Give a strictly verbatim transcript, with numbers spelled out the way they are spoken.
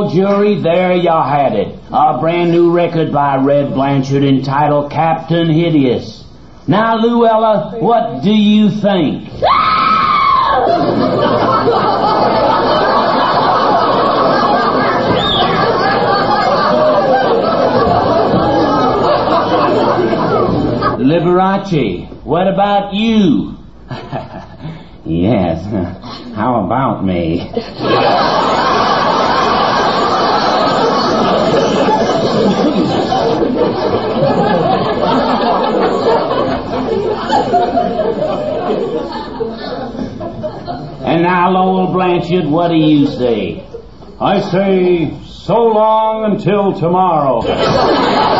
Well, jury, there you had it. A brand new record by Red Blanchard entitled Captain Hideous. Now, Luella, what do you think? Liberace, what about you? Yes, how about me? And now, Lowell Blanchard, what do you say? I say, so long until tomorrow.